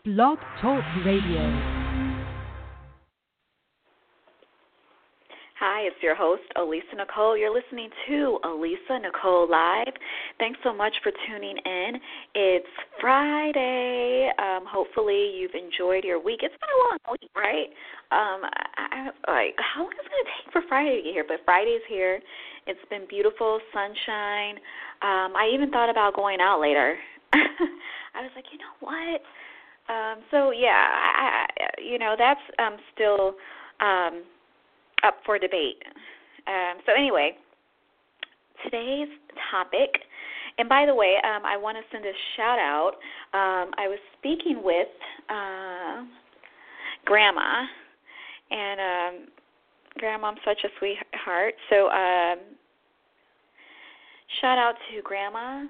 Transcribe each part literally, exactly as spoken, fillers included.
Blog Talk Radio. Hi, it's your host, Elisa Nicole. You're listening to Elisa Nicole Live. Thanks so much for tuning in. It's Friday. Um, hopefully you've enjoyed your week. It's been a long week, right? Um, I, I, like, how long is it going to take for Friday to get here? But Friday's here. It's been beautiful, sunshine. Um, I even thought about going out later. I was like, you know what? Um, so, yeah, I, I, you know, that's um, still um, up for debate. Um, so, anyway, today's topic, and by the way, um, I want to send a shout-out. Um, I was speaking with uh, Grandma, and um, Grandma, I'm such a sweetheart. So, um, shout-out to Grandma.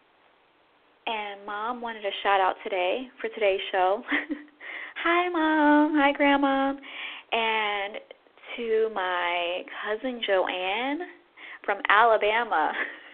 And Mom wanted a shout-out today for today's show. Hi, Mom. Hi, Grandma. And to my cousin Joanne from Alabama.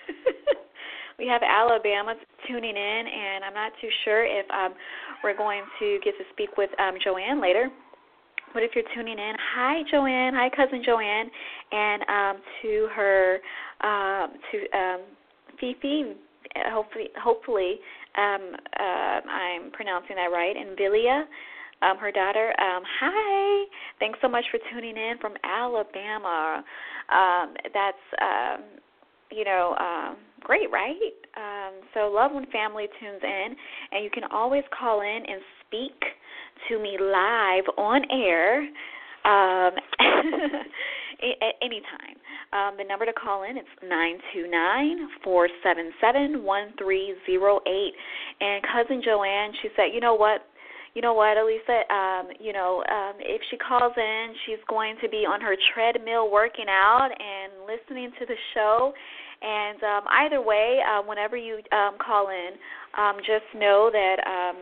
We have Alabama tuning in, and I'm not too sure if um, we're going to get to speak with um, Joanne later. But if you're tuning in, hi, Joanne. Hi, cousin Joanne. And um, to her, um, to um, Fifi, Hopefully, hopefully um, uh, I'm pronouncing that right. And Vilia, um, her daughter. Um, hi. Thanks so much for tuning in from Alabama. Um, that's, um, you know, um, great, right? Um, so love when family tunes in. And you can always call in and speak to me live on air um, at any time. Um, the number to call in is nine two nine, four seven seven, one three zero eight. And cousin Joanne, she said, you know what, you know what, Elisa, um, you know, um, if she calls in, she's going to be on her treadmill working out and listening to the show. And um, either way, uh, whenever you um, call in, um, just know that um,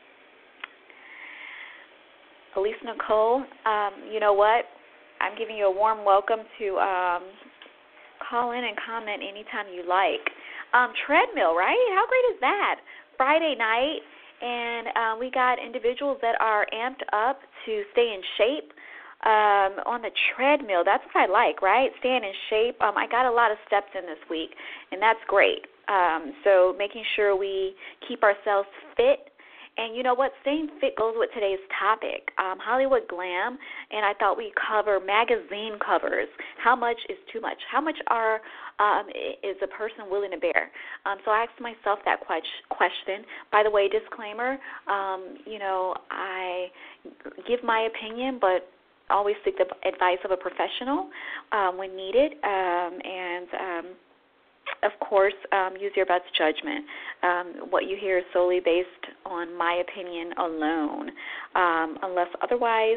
Elisa Nicole, um, you know what, I'm giving you a warm welcome to um, call in and comment anytime you like. Um, treadmill, right? How great is that? Friday night, and uh, we got individuals that are amped up to stay in shape um, on the treadmill. That's what I like, right? Staying in shape. Um, I got a lot of steps in this week, and that's great. Um, so making sure we keep ourselves fit. And you know what? Staying fit goes with today's topic, um, Hollywood glam, and I thought we'd cover magazine covers. How much is too much? How much are um, is a person willing to bear? Um, so I asked myself that question. By the way, disclaimer, um, you know, I give my opinion, but always seek the advice of a professional um, when needed, um, and um, of course, um, use your best judgment. Um, what you hear is solely based on my opinion alone, um, unless otherwise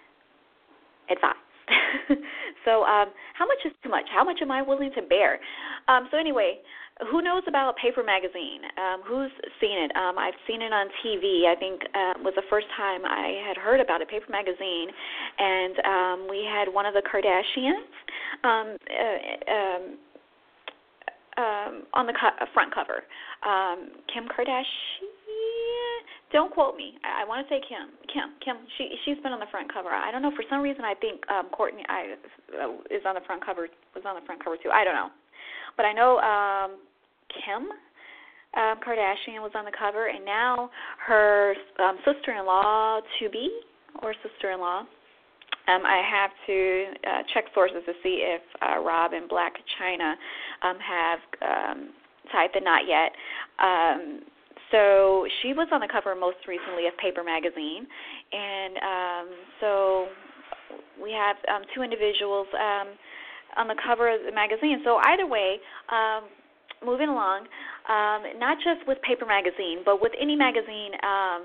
advised. so um, how much is too much? How much am I willing to bear? Um, so anyway, who knows about Paper Magazine? Um, who's seen it? Um, I've seen it on T V. I think uh, was the first time I had heard about it, Paper Magazine. And um, we had one of the Kardashians um, uh, um, Um, on the co- front cover. Um, Kim Kardashian, don't quote me. I, I want to say Kim. Kim. Kim. She she's been on the front cover. I don't know. For some reason, I think um, Courtney I, uh, is on the front cover. Was on the front cover too. I don't know, but I know um, Kim um, Kardashian was on the cover, and now her um, sister-in-law to be or sister-in-law. Um, I have to uh, check sources to see if uh, Rob and Black China um, have um, tied the knot yet. Um, so she was on the cover most recently of Paper Magazine, and um, so we have um, two individuals um, on the cover of the magazine. So either way, um, moving along, um, not just with Paper Magazine, but with any magazine, um,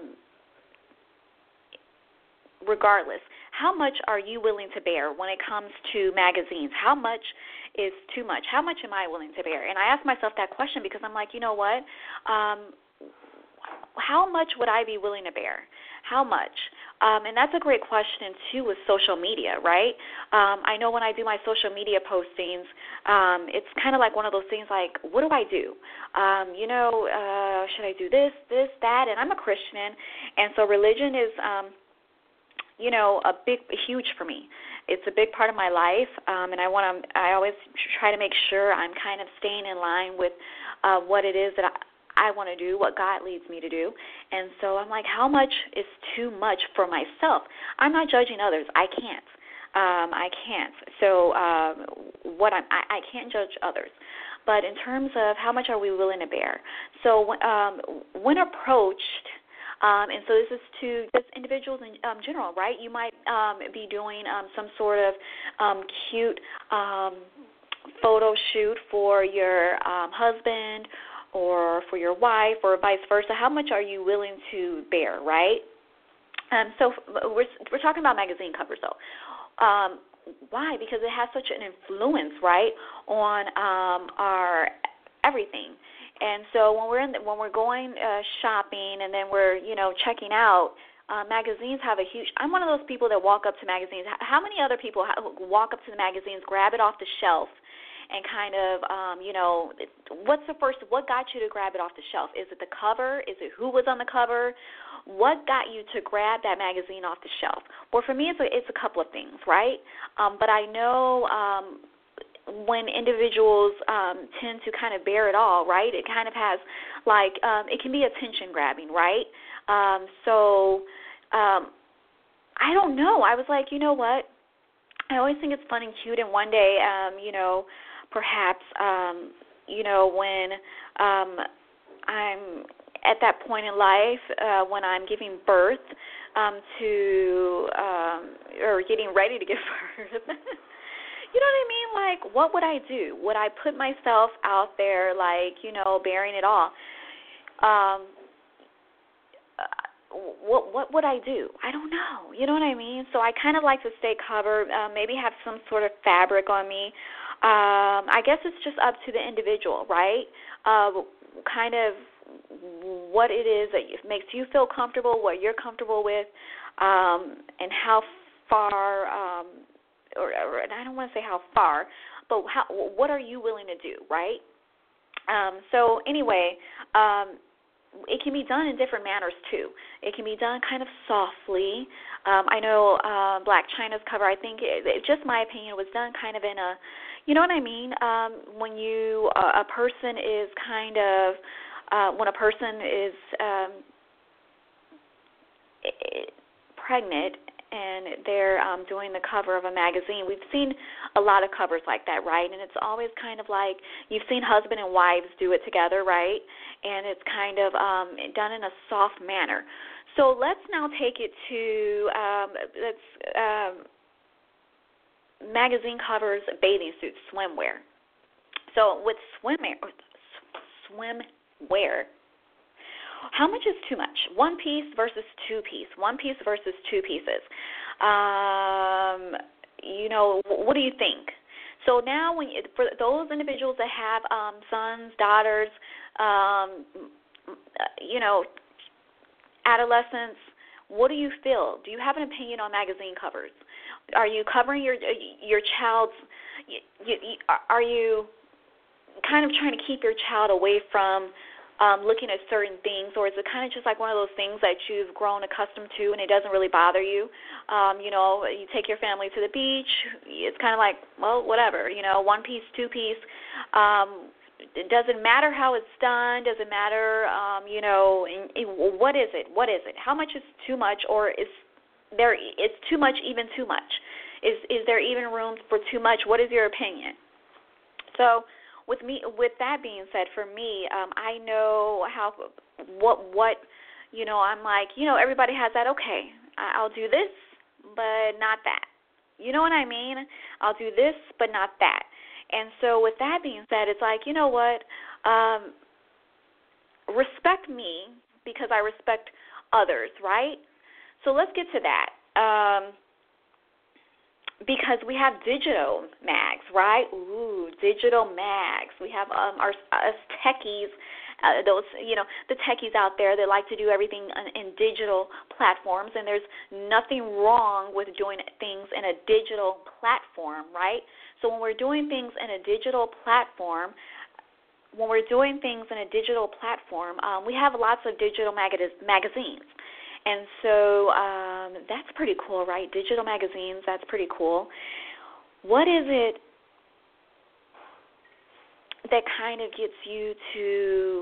regardless, how much are you willing to bear when it comes to magazines? How much is too much? How much am I willing to bear? And I ask myself that question because I'm like, you know what? Um, how much would I be willing to bear? How much? Um, and that's a great question, too, with social media, right? Um, I know when I do my social media postings, um, it's kind of like one of those things like, what do I do? Um, you know, uh, should I do this, this, that? And I'm a Christian, and so religion is, um, you know, a big, huge for me. It's a big part of my life, um, and I want to. I always try to make sure I'm kind of staying in line with uh, what it is that I, I want to do, what God leads me to do. And so I'm like, how much is too much for myself? I'm not judging others. I can't. Um, I can't. So um, what I'm, I, I can't judge others. But in terms of how much are we willing to bear? So um, when approached, um, and so this is to just individuals in um, general, right? You might um, be doing um, some sort of um, cute um, photo shoot for your um, husband or for your wife or vice versa. How much are you willing to bear, right? Um, so we're, we're talking about magazine covers, though. Um, why? Because it has such an influence, right, on um, our everything. And so when we're in the, when we're going uh, shopping and then we're, you know, checking out, uh, magazines have a huge – I'm one of those people that walk up to magazines. How many other people walk up to the magazines, grab it off the shelf, and kind of, um, you know, what's the first, what got you to grab it off the shelf? Is it the cover? Is it who was on the cover? What got you to grab that magazine off the shelf? Well, for me, it's a, it's a couple of things, right? Um, but I know um, when individuals um, tend to kind of bear it all, right, it kind of has, like, um, it can be attention grabbing, right? Um, so um, I don't know. I was like, you know what? I always think it's fun and cute, and one day, um, you know, perhaps, um, you know, when um, I'm at that point in life, uh, when I'm giving birth um, to, um, or getting ready to give birth, you know what I mean? Like, what would I do? Would I put myself out there, like, you know, bearing it all? Um, what what would I do? I don't know. You know what I mean? So I kind of like to stay covered, uh, maybe have some sort of fabric on me. Um, I guess it's just up to the individual, right? Uh, kind of what it is that makes you feel comfortable, what you're comfortable with, um, and how far, um, or, or I don't want to say how far, but how, what are you willing to do, right? Um, so anyway, um, it can be done in different manners, too. It can be done kind of softly. Um, I know uh, Black China's cover, I think, it, it, just my opinion, was done kind of in a, you know what I mean? Um, when you, uh, a person is kind of, uh, when a person is um, pregnant and they're um, doing the cover of a magazine. We've seen a lot of covers like that, right? And it's always kind of like you've seen husband and wives do it together, right? And it's kind of um, done in a soft manner. So let's now take it to um, let's um, magazine covers, bathing suits, swimwear. So with swimwear, swimwear. How much is too much? One piece versus two piece. One piece versus two pieces. Um, you know, what do you think? So now, when you, for those individuals that have um, sons, daughters, um, you know, adolescents, what do you feel? Do you have an opinion on magazine covers? Are you covering your your child's? You, you, are you kind of trying to keep your child away from Um, looking at certain things, or is it kind of just like one of those things that you've grown accustomed to and it doesn't really bother you? Um, you know, you take your family to the beach, it's kind of like, well, whatever, you know, one piece, two piece. Um, it doesn't matter how it's done, doesn't matter, um, you know, in, in, what is it? What is it? How much is too much, or is there, it's too much, even too much? Is, is there even room for too much? What is your opinion? So, With me, with that being said, for me, um, I know how, what, what, you know, I'm like, you know, everybody has that, okay, I'll do this, but not that. You know what I mean? I'll do this, but not that. And so with that being said, it's like, you know what, um, respect me because I respect others, right? So let's get to that. Um, Because we have digital mags, right? Ooh, digital mags. We have um, our us techies uh, those, you know, the techies out there that like to do everything in, in digital platforms, and there's nothing wrong with doing things in a digital platform, right? So when we're doing things in a digital platform, when we're doing things in a digital platform, um, we have lots of digital mag- magazines. And so um, that's pretty cool, right? Digital magazines, that's pretty cool. What is it that kind of gets you to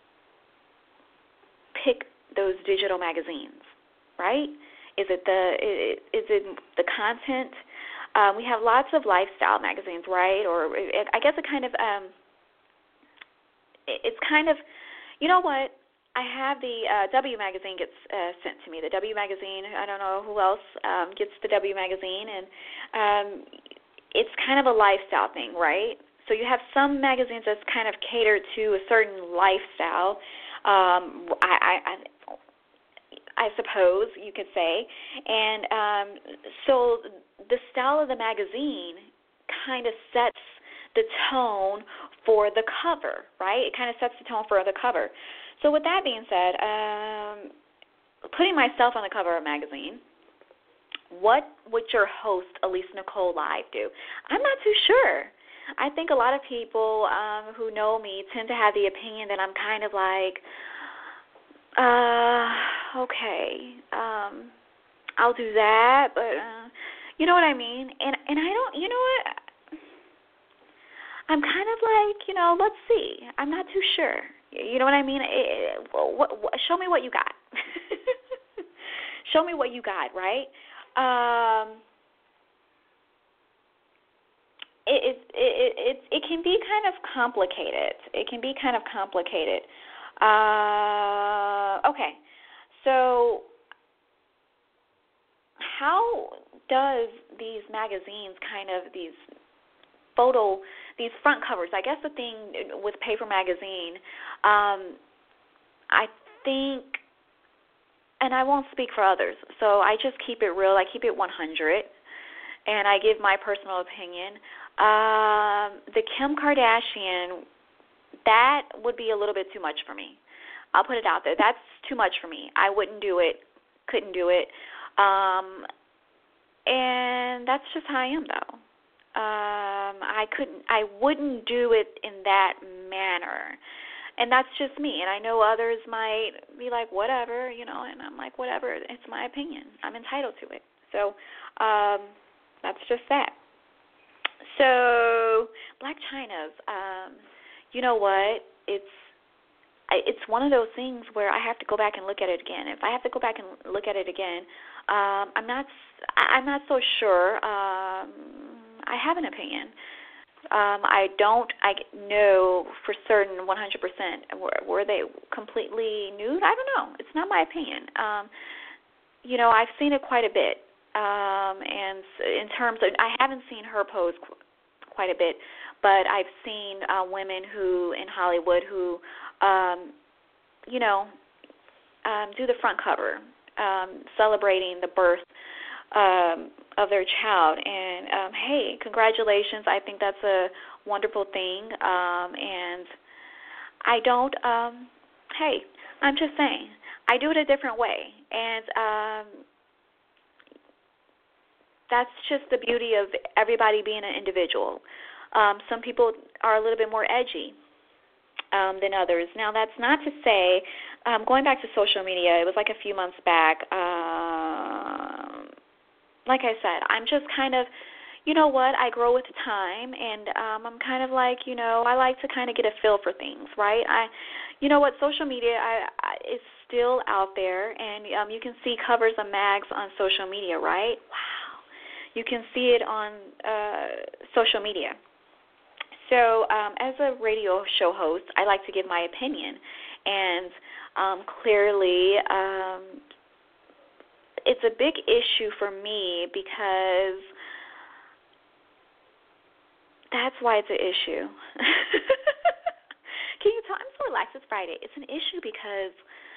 pick those digital magazines, right? Is it the is it the content? Um, we have lots of lifestyle magazines, right? Or it, I guess it kind of um, it, it's kind of, you know what? I have the uh, W magazine gets uh, sent to me. The W magazine. I don't know who else um, gets the W magazine, and um, it's kind of a lifestyle thing, right? So you have some magazines that's kind of catered to a certain lifestyle. Um, I, I, I, I suppose you could say, and um, so the style of the magazine kind of sets the tone for the cover, right? It kind of sets the tone for the cover. So with that being said, um, putting myself on the cover of a magazine, what would your host, Elise Nicole Live, do? I'm not too sure. I think a lot of people um, who know me tend to have the opinion that I'm kind of like, uh, okay, um, I'll do that, but uh, you know what I mean? And and I don't, you know what? I'm kind of like, you know, let's see. I'm not too sure. You know what I mean? It, what, what, show me what you got. Show me what you got, right? Um, it, it, it, it, it can be kind of complicated. It can be kind of complicated. Uh, okay, so how does these magazines kind of, these photo, these front covers, I guess the thing with paper magazine, um, I think, and I won't speak for others, so I just keep it real, I keep it one hundred, and I give my personal opinion. Um, the Kim Kardashian, that would be a little bit too much for me. I'll put it out there. That's too much for me. I wouldn't do it, couldn't do it. Um, and that's just how I am, though. Um, I couldn't, I wouldn't do it in that manner, and that's just me. And I know others might be like, whatever, you know, and I'm like, whatever. It's my opinion. I'm entitled to it. So um, that's just that. So Blac Chyna's, um, you know what? It's I, it's one of those things where I have to go back and look at it again. If I have to go back and look at it again, um, I'm not I'm not so sure. Um, I have an opinion. Um, I don't I know for certain one hundred percent. Were, were they completely nude? I don't know. It's not my opinion. Um, you know, I've seen it quite a bit. Um, and in terms of, I haven't seen her pose qu- quite a bit, but I've seen uh, women who in Hollywood who, um, you know, um, do the front cover, um, celebrating the birth um, of their child. And, um, hey, congratulations. I think that's a wonderful thing. Um, and I don't, um, hey, I'm just saying, I do it a different way. And um, that's just the beauty of everybody being an individual. Um, some people are a little bit more edgy um, than others. Now, that's not to say, um, going back to social media, it was like a few months back, uh, like I said, I'm just kind of, you know what, I grow with time, and um, I'm kind of like, you know, I like to kind of get a feel for things, right? I, you know what, social media I, I, is still out there, and um, you can see covers of mags on social media, right? Wow. You can see it on uh, social media. So um, as a radio show host, I like to give my opinion. And um, clearly um, it's a big issue for me because that's why it's an issue. Can you tell? I'm so relaxed. It's Friday. It's an issue because,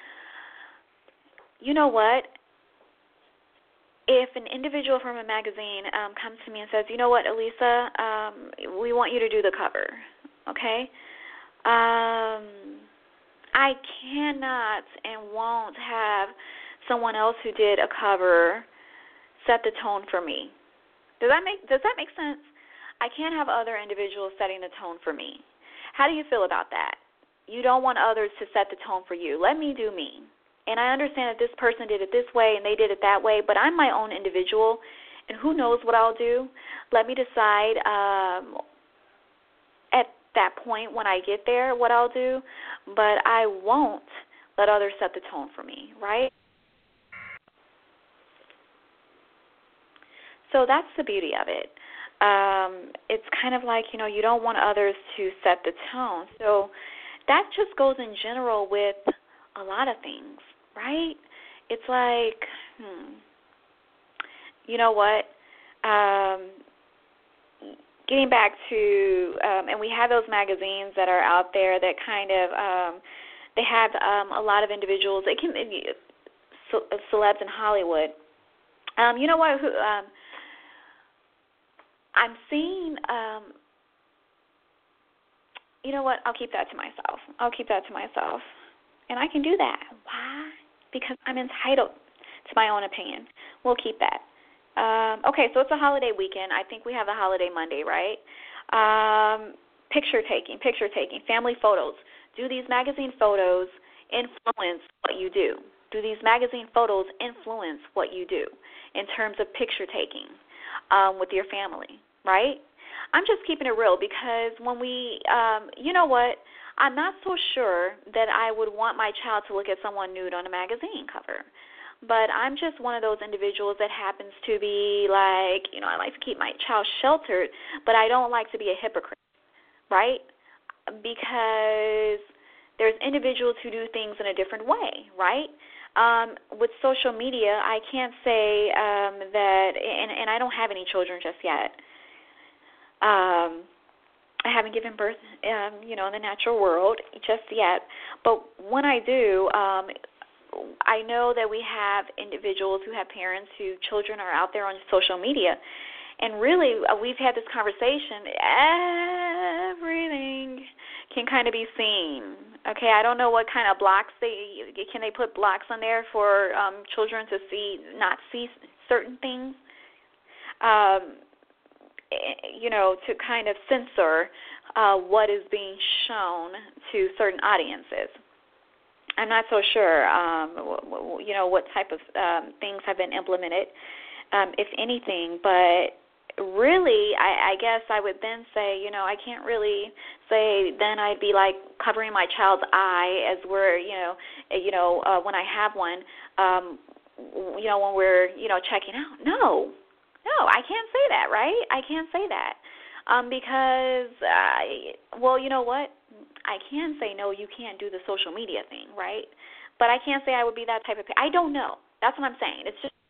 you know what? If an individual from a magazine um, comes to me and says, you know what, Elisa, um, we want you to do the cover, okay? Um, I cannot and won't have someone else who did a cover set the tone for me. Does that make Does that make sense? I can't have other individuals setting the tone for me. How do you feel about that? You don't want others to set the tone for you. Let me do me. And I understand that this person did it this way and they did it that way, but I'm my own individual, and who knows what I'll do. Let me decide um, at that point when I get there what I'll do, but I won't let others set the tone for me, right? So that's the beauty of it. Um, it's kind of like, you know, you don't want others to set the tone. So that just goes in general with a lot of things, right? It's like, hmm, you know what? Um, getting back to, um, and we have those magazines that are out there that kind of, um, they have um, a lot of individuals. It can be celebs in Hollywood. Um, you know what? Who, um, I'm seeing, um, you know what, I'll keep that to myself. I'll keep that to myself. And I can do that. Why? Because I'm entitled to my own opinion. We'll keep that. Um, okay, so it's a holiday weekend. I think we have a holiday Monday, right? Um, picture taking, picture taking, family photos. Do these magazine photos influence what you do? Do these magazine photos influence what you do in terms of picture taking um, with your family? Right? I'm just keeping it real because when we, um, you know what, I'm not so sure that I would want my child to look at someone nude on a magazine cover. But I'm just one of those individuals that happens to be like, you know, I like to keep my child sheltered, but I don't like to be a hypocrite, right? Because there's individuals who do things in a different way, right? Um, with social media, I can't say um, that, and, and I don't have any children just yet. Um, I haven't given birth, um, you know, in the natural world just yet. But when I do, um, I know that we have individuals who have parents whose children are out there on social media. And really, uh, we've had this conversation. Everything can kind of be seen. Okay, I don't know what kind of blocks they, can they put blocks on there for um, children to see, not see certain things? Um you know, to kind of censor uh, what is being shown to certain audiences. I'm not so sure, um, w- w- you know, what type of um, things have been implemented, um, if anything, but really, I, I guess I would then say, you know, I can't really say then I'd be like covering my child's eye as we're, you know, you know, uh, when I have one, um, you know, when we're, you know, checking out. No. No, I can't say that, right? I can't say that um, because, uh, well, you know what? I can say, no, you can't do the social media thing, right? But I can't say I would be that type of – I don't know. That's what I'm saying. It's just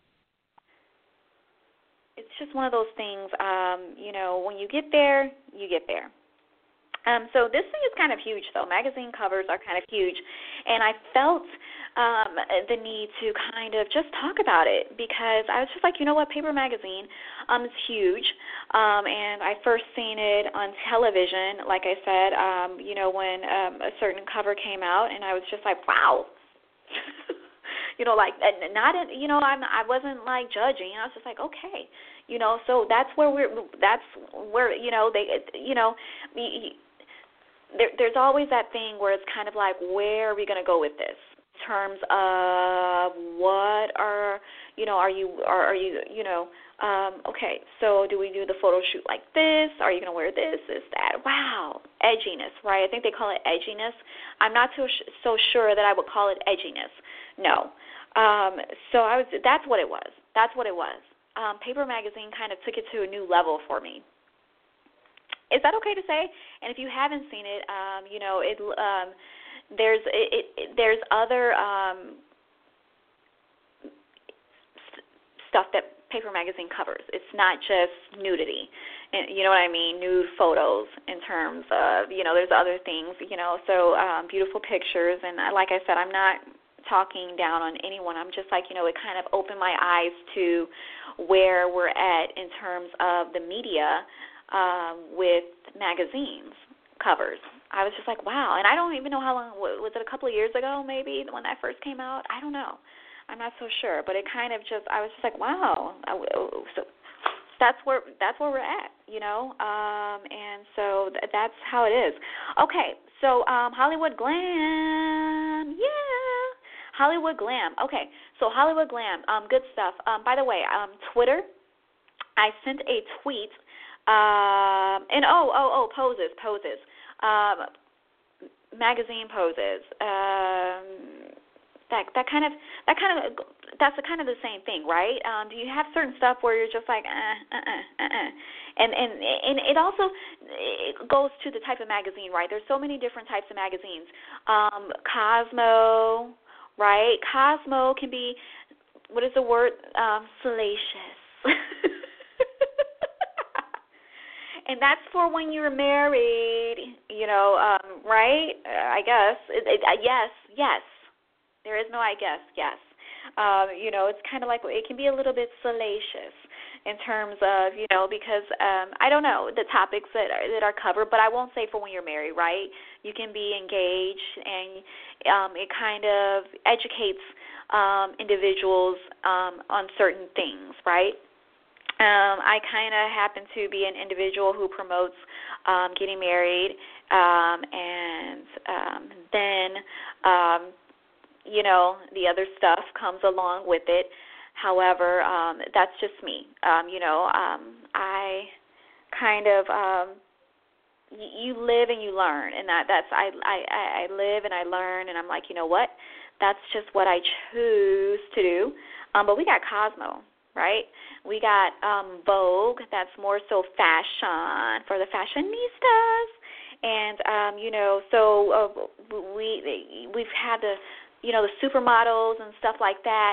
it's just one of those things, um, you know, when you get there, you get there. Um, so this thing is kind of huge, though. Magazine covers are kind of huge, and I felt um, the need to kind of just talk about it because I was just like, you know what, paper magazine um, is huge, um, and I first seen it on television, like I said, um, you know, when um, a certain cover came out, and I was just like, wow. You know, like not, in, you know, I'm, I wasn't like judging. I was just like, okay, you know. So that's where we're. That's where you know they, you know, there, there's always that thing where it's kind of like, where are we going to go with this? In terms of what are, you know, are you, are, are you, you know, um, okay. So do we do the photo shoot like this? Are you going to wear this? Is that? Wow, edginess, right? I think they call it edginess. I'm not so so sure that I would call it edginess. No. Um, so I was. That's what it was. That's what it was. Um, paper magazine kind of took it to a new level for me. Is that okay to say? And if you haven't seen it, um, you know, it um, there's it, it, it, there's other um, st- stuff that paper magazine covers. It's not just nudity. And you know what I mean? Nude photos in terms of, you know, there's other things, you know, so um, beautiful pictures. And like I said, I'm not talking down on anyone. I'm just like, you know, it kind of opened my eyes to where we're at in terms of the media um, with magazines covers. I was just like, wow. And I don't even know how long, was it a couple of years ago maybe when that first came out? I don't know. I'm not so sure. But it kind of just, I was just like, wow. So that's where that's where we're at, you know. Um, and so th- that's how it is. Okay, so um, Hollywood Glam, yeah, Hollywood Glam. Okay, so Hollywood Glam, um, good stuff. Um, by the way, um, Twitter, I sent a tweet, um, and oh, oh, oh, poses, poses, um, magazine poses. Um, that that kind of that kind of that's the kind of the same thing, right? Um, do you have certain stuff where you're just like, uh, uh, uh, uh, uh. and and and it also it goes to the type of magazine, right? There's so many different types of magazines. Um, Cosmo, right? Cosmo can be, what is the word? Um, salacious. And that's for when you're married, you know, um, right? Uh, I guess. It, it, uh, yes, yes. There is no I guess, yes. Um, you know, it's kind of like, it can be a little bit salacious in terms of, you know, because um, I don't know the topics that are, that are covered, but I won't say for when you're married, right? You can be engaged, and um, it kind of educates um, individuals um, on certain things, right? Um, I kind of happen to be an individual who promotes um, getting married, um, and um, then um, you know, the other stuff comes along with it. However, um, that's just me. Um, you know, um, I kind of, um, y- you live and you learn, and that, that's, I, I, I live and I learn, and I'm like, you know what, that's just what I choose to do. Um, but we got Cosmo, right? We got um, Vogue, that's more so fashion for the fashionistas. And, um, you know, so uh, we, we've had the, you know, the supermodels and stuff like that.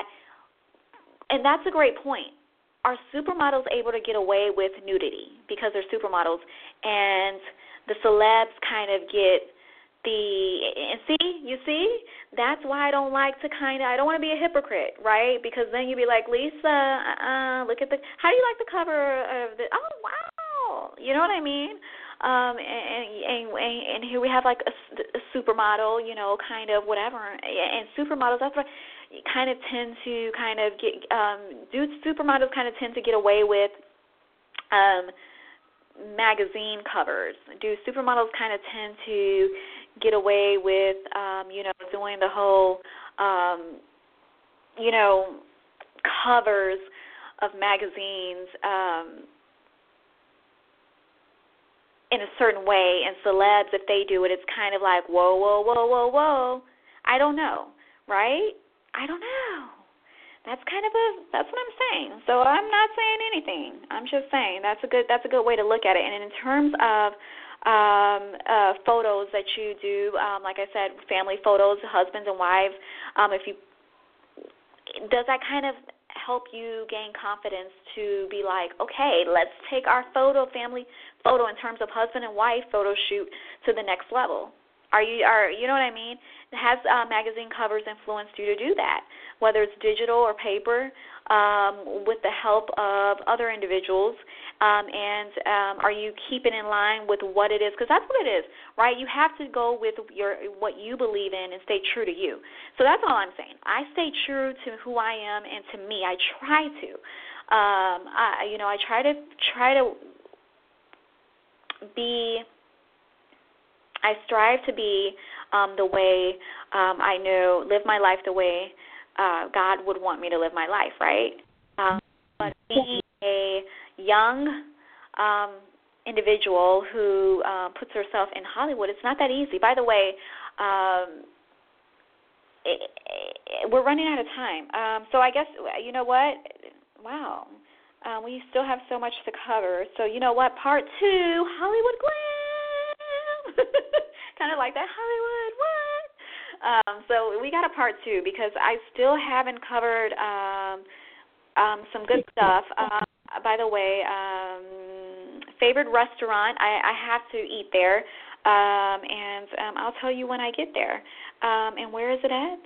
And that's a great point. Are supermodels able to get away with nudity because they're supermodels, and the celebs kind of get the, and see, you see, that's why I don't like to kind of, I don't want to be a hypocrite, right? Because then you'd be like, Lisa, uh-uh, look at the, how do you like the cover of the, oh, wow, you know what I mean? Um, and, and, and, and here we have like a, a supermodel, you know, kind of whatever. And supermodels, that's what kind of tend to kind of get, um, do supermodels kind of tend to get away with um, magazine covers? Do supermodels kind of tend to get away with, um, you know, doing the whole, um, you know, covers of magazines, um, in a certain way, and celebs, if they do it, it's kind of like, whoa, whoa, whoa, whoa, whoa. I don't know, right? I don't know. That's kind of a, that's what I'm saying. So I'm not saying anything. I'm just saying that's a good, that's a good way to look at it. And in terms of um, uh, photos that you do, um, like I said, family photos, husbands and wives, um, if you, does that kind of help you gain confidence to be like, okay, let's take our photo, family photo in terms of husband and wife photo shoot to the next level? Are you, are you know what I mean? Has uh, magazine covers influenced you to do that, whether it's digital or paper, um, with the help of other individuals? Um, and um, are you keeping in line with what it is? Because that's what it is, right? You have to go with your what you believe in and stay true to you. So that's all I'm saying. I stay true to who I am and to me. I try to. Um, I, you know, I try to try to be. I strive to be um, the way um, I know, live my life the way uh, God would want me to live my life, right? Um, but being a young um, individual who uh, puts herself in Hollywood, it's not that easy. By the way, um, it, it, we're running out of time. Um, so I guess, you know what? Wow. Um, we still have so much to cover. So you know what? Part two, Hollywood Glam. Kind of like that, Hollywood, what? Um, so we got a part two because I still haven't covered um, um, some good stuff. Uh, by the way, um, favorite restaurant, I, I have to eat there, um, and um, I'll tell you when I get there. Um, and where is it at?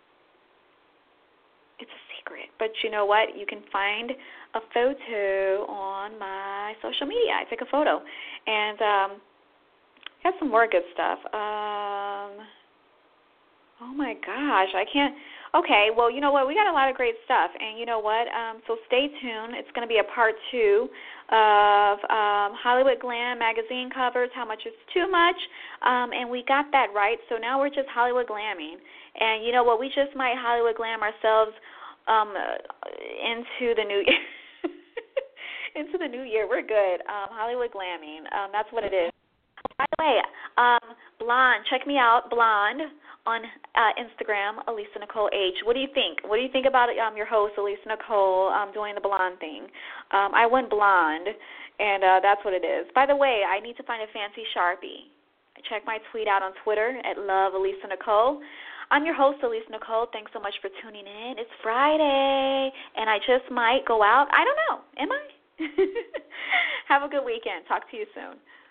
It's a secret. But you know what? You can find a photo on my social media. I took a photo. And um, got some more good stuff. Um, oh my gosh, I can't. Okay, well, you know what? We got a lot of great stuff, and you know what? Um, so stay tuned. It's going to be a part two of um, Hollywood Glam magazine covers, How Much Is Too Much, um, and we got that right. So now we're just Hollywood glamming, and you know what? We just might Hollywood glam ourselves um, into the new year. into the new year. We're good. Um, Hollywood glamming. Um, that's what it is. By the way, um, Blonde, check me out, Blonde, on uh, Instagram, Elisa Nicole H. What do you think? What do you think about um, your host, Elisa Nicole, um, doing the blonde thing? Um, I went blonde, and uh, that's what it is. By the way, I need to find a fancy Sharpie. Check my tweet out on Twitter at Love Elisa Nicole. I'm your host, Elisa Nicole. Thanks so much for tuning in. It's Friday, and I just might go out. I don't know. Am I? Have a good weekend. Talk to you soon.